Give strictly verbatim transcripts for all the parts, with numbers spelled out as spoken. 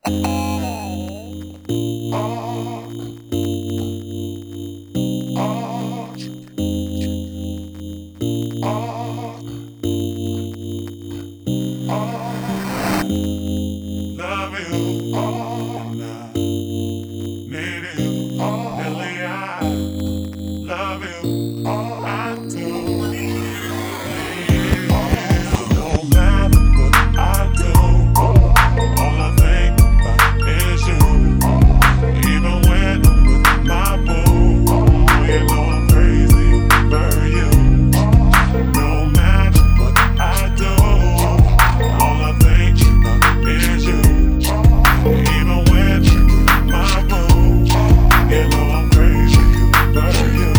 Love you, and I need you. Really, I love you. I do. No matter what I do, all I think about is you. Even when I'm with my boo, you know I'm crazy over you. No matter what I do, all I think about is you. Even when I'm with my boo, you know I'm crazy over you.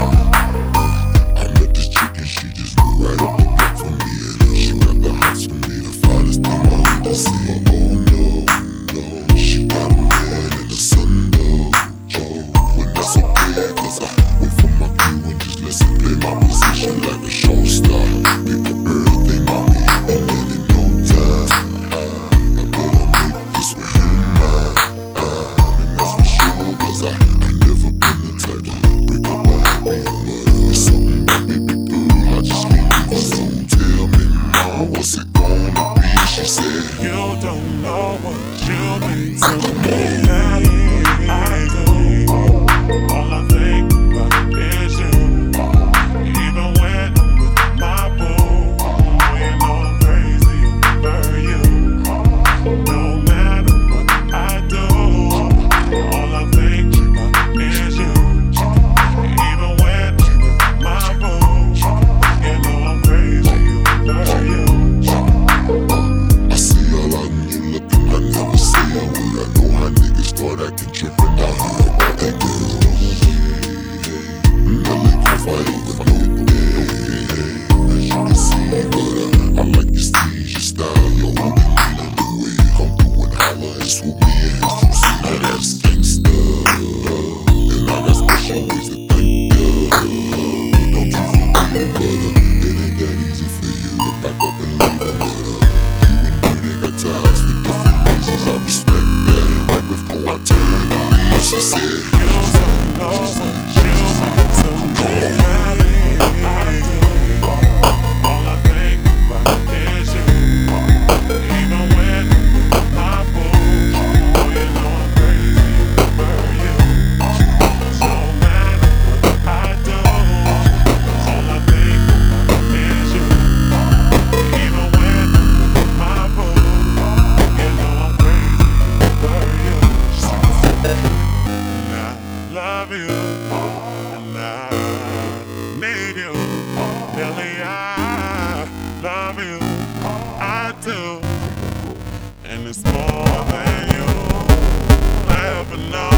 I met this chick and she just blew right up the block for me. And she got the hots for me, the finest thing I want to see. Oh no, no, she got a man and a son though. Oh, when that's okay, cause I wait for my cue and just listen, play my position like a show star. Pick up everything on me, and then in no time, I, I better make this with him mine. Uh, and that's for sure, cause I, I never been the type to break up a happy mother. It's something about baby girl, I just can't leave her soon. Tell me, mom, what's it gonna be? She said, You don't know what you mean to me. I do. All I think about is you. Even when I'm with my boo, you know I'm crazy over you. No matter what I do, all I think about is you. Even when I'm with my boo, you know I'm crazy over you. I see all out and you looking, I never say a word. I know how niggas start acting trippin', I heard about that girl. Now they gon' fight over no day. As you can see, but uh, I like your steez, your style, your holding me, and the way you come through and holler and swoop me in his juicy. Now that's gangsta, and I got special ways to thank ya. Don't you forget, but uh, it ain't that easy for you to back up and leave a but uh, you got ties for different reasons, I respect that. Right before I turned to leave, she said, You don't know what you mean to me. I do. All I think about is you. Even when I'm with my boo, you know I'm crazy over you. No matter what I do, all I think about is you. Even when I'm with my boo, you know I'm crazy over you. And I love you, and I need you. Really, I love you, I do. And it's more than you ever know.